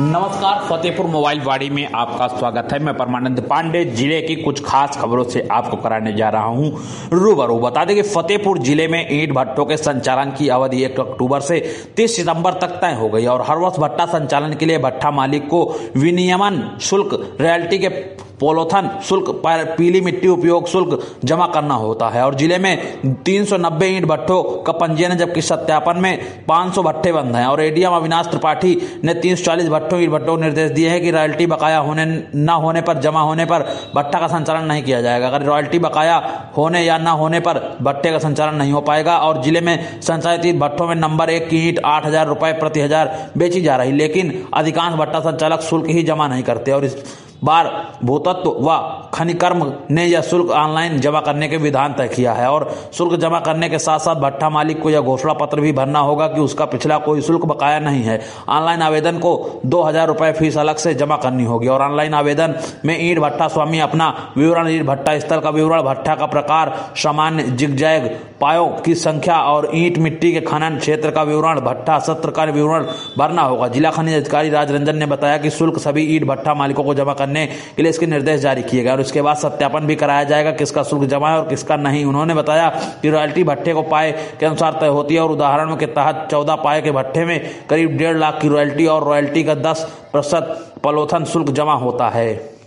नमस्कार, फतेहपुर मोबाइल वाड़ी में आपका स्वागत है। मैं परमानंद पांडे जिले की कुछ खास खबरों से आपको कराने जा रहा हूं रूबरू। बता दें कि फतेहपुर जिले में ईंट भट्टों के संचालन की अवधि 1 अक्टूबर से 30 सितंबर तक तय हो गई और हर वर्ष भट्टा संचालन के लिए भट्टा मालिक को विनियमन शुल्क, रॉयल्टी के पोलोथन शुल्क, पीली मिट्टी उपयोग शुल्क जमा करना होता है। और जिले में 390 ईंट भट्टों का पंजीयन, जबकि सत्यापन में 500 भट्टे बंद हैं। और एडीएम अविनाश त्रिपाठी ने 340 ईंट भट्टों को निर्देश दिए हैं कि रॉयल्टी बकाया होने न होने पर, जमा होने पर भट्टा का संचालन नहीं किया जाएगा। अगर रॉयल्टी बकाया होने या न होने पर भट्टे का संचालन नहीं हो पाएगा। और जिले में संचालित ईंट भट्टों में नंबर 1 की ईंट 8,000 रुपए प्रति हजार बेची जा रही, लेकिन अधिकांश भट्टा संचालक शुल्क ही जमा नहीं करते। और इस बार भूतत्व व खनिकर्म ने यह शुल्क ऑनलाइन जमा करने के विधान तय किया है। और शुल्क जमा करने के साथ साथ भट्टा मालिक को यह घोषणा पत्र भी भरना होगा कि उसका पिछला कोई शुल्क बकाया नहीं है। ऑनलाइन आवेदन को 2,000 रुपए फीस अलग से जमा करनी होगी। और ऑनलाइन आवेदन में ईंट भट्टा स्वामी अपना विवरण, ईंट भट्टा स्थल का विवरण, भट्टा का प्रकार, सामान्य जिगजैग पायों की संख्या और ईंट मिट्टी के खनन क्षेत्र का विवरण, भट्टा सत्र का विवरण भरना होगा। जिला खनिज अधिकारी राजरंजन ने बताया कि शुल्क सभी ईंट भट्टा मालिकों को जमा करने के लिए इसके निर्देश जारी किए गए और इसके बाद सत्यापन भी कराया जाएगा किसका शुल्क जमा है और किसका नहीं। उन्होंने बताया कि रॉयल्टी भट्टे को पाए के अनुसार तय होती है और उदाहरण के तहत 14 पाए के भट्टे में करीब 1.5 लाख की रॉयल्टी और रॉयल्टी का 10% पोलोथन शुल्क जमा होता है।